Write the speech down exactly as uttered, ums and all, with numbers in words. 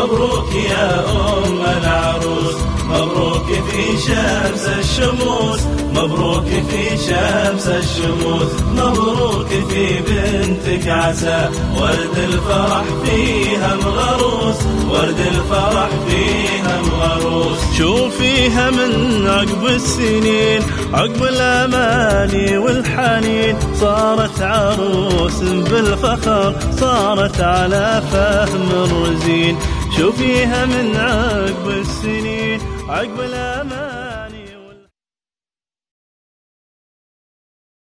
مبروك يا أم العروس، مبروك في شمس الشموس، مبروك في شمس الشموس، مبروك في بنتك عسى ورد الفرح فيها مغروس، ورد الفرح فيها مغروس. شوفيها من عقب السنين، عقب الأماني والحنين، صارت عروس بالفخر، صارت على فهم الرزين. شوفيها من عقب السنين، عقب الأماني